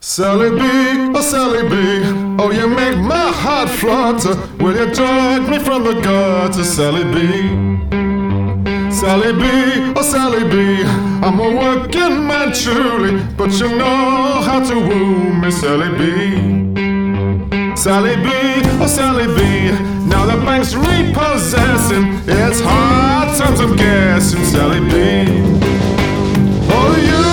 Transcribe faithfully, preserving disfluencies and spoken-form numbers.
Sally B, oh Sally B, oh you make my heart flutter. Will you drag me from the gutter, Sally B? Sally B, oh Sally B, I'm a working man truly, but you know how to woo me, Sally B. Sally B, oh Sally B, now the bank's repossessing. It's hard times I'm guessing, Sally B. Oh you